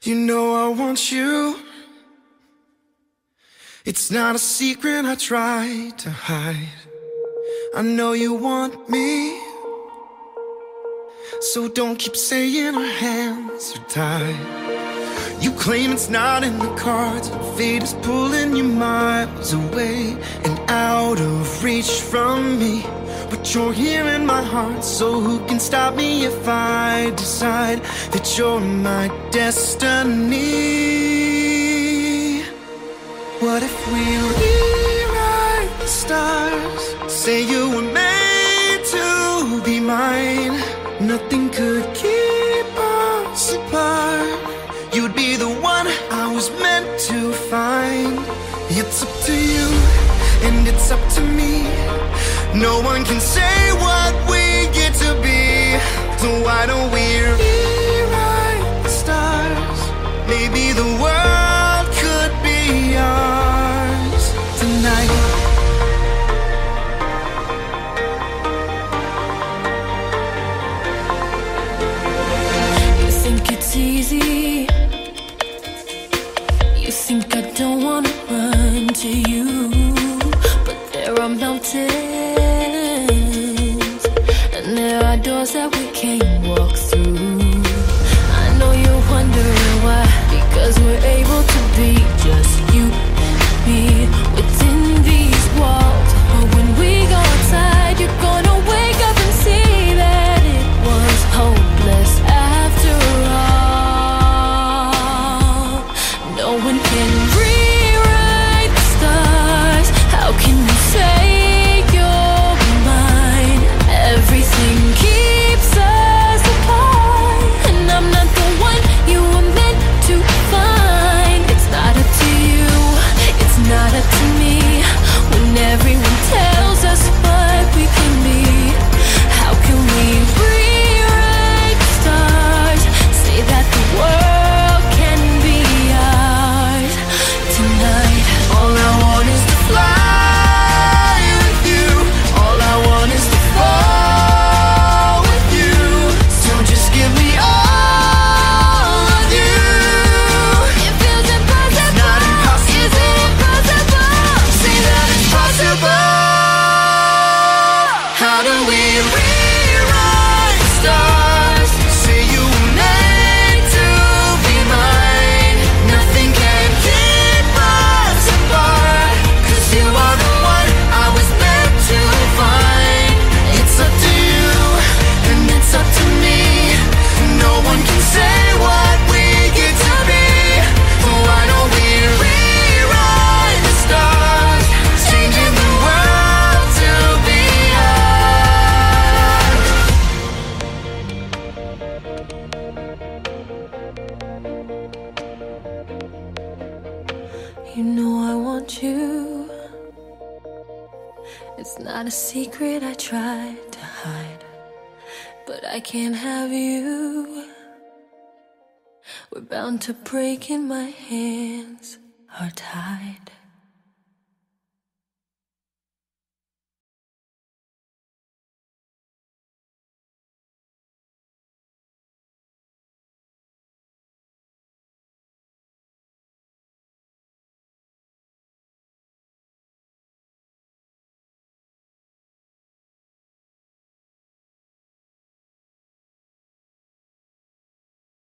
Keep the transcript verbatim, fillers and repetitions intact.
You know I want you. It's not a secret I try to hide. I know you want me, so don't keep saying our hands are tied. You claim it's not in the cards, and fate is pulling you miles away and out of reach from me. But you're here in my heart, so who can stop me if I decide that you're my destiny? What if we rewrite the stars? Say you were made to be mine. Nothing could keep us apart. You'd be the one I was meant to find. It's up to you, and it's up to me. No one can say what we get to be. So why don't we rewrite the stars? Maybe the world could be ours tonight. You think it's easy? You think I don't wanna run to you, but there are mountains, and there are doors that we can't walk through. I know you're wondering why, because we're able to be just you and me within these walls. But when we go outside, you're gonna wake up and see that it was hopeless after all. No one can rewrite the stars. How can you say you're mine? Everything keeps us apart, and I'm not the one you were meant to find. It's not up to you, it's not up to me. When everyone tells us what we can be, how can we rewrite the stars? Say that the world can be ours tonight. All I want is to fly with you. All I want is to fall with you. So just give me all of you. It feels impossible. It's not impossible. Is it impossible? Say that it's possible. How do we rewrite the stars? Say you were made to be mine. Nothing can keep us apart, 'cause you are the one I was meant to find. It's up to you, and it's up to me. No one can say what we get to be. Why don't we rewrite the stars? Changing the world to be ours. You know I want you. It's not a secret I tried to hide, but I can't have you. We're bound to break and my hands are tied.